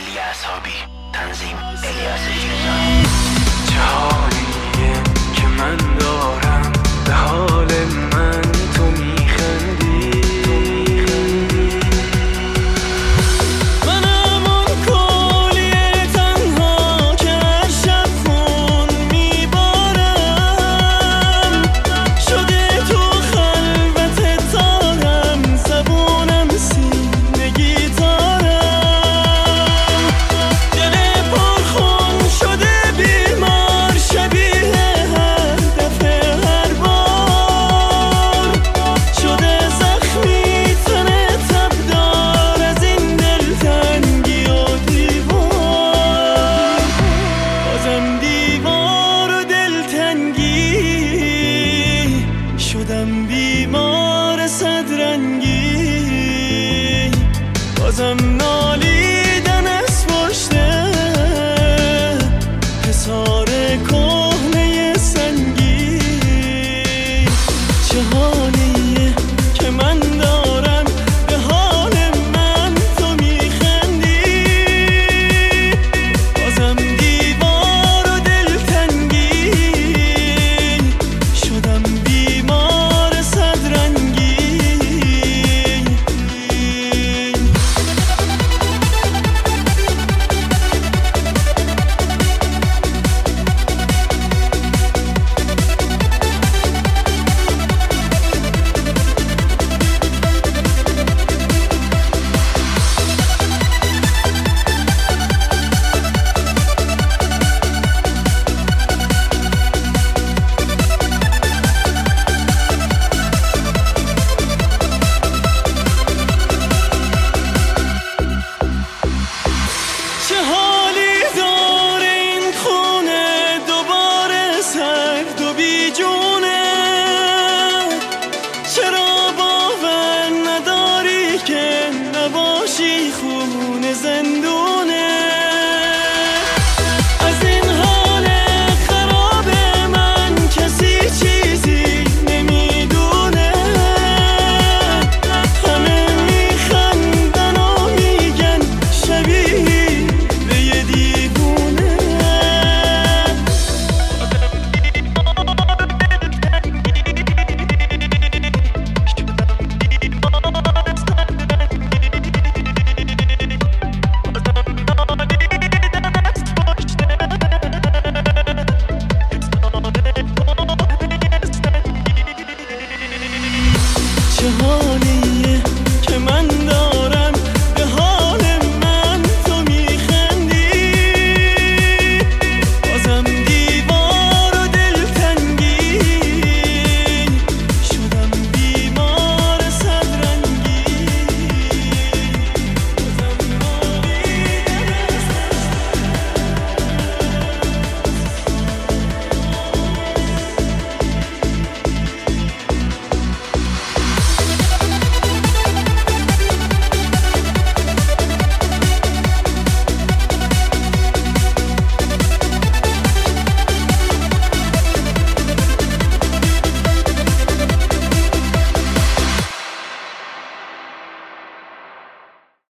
علی اصحابی، تنظیم الیاس جیزان. چه حالیه که من دارم، به حال من تو میخندی. منم اون کولیه تنها که هر شب خون میبارم، شده تو خلوت تارم، زبونم سینه گیتارم. دل پرخون شده بیمار، شبیه هر دفعه هر بار، شده زخمی تنه تبدار از این دلتنگی و دیوار. بازم دیوار و دلتنگی، شدم بیمار صدرنگی. بازم نالیدن از پشته حصار کهنه سنگی. چه حالیه که من دارم، به حال من تو میخندی. بازم دیوار و دلتنگی، شدم بیمار صدرنگی. چه حالی داره این خونه، دوباره سرد و بیجونه. چرا باور نداری که نباشی خونه زندونه؟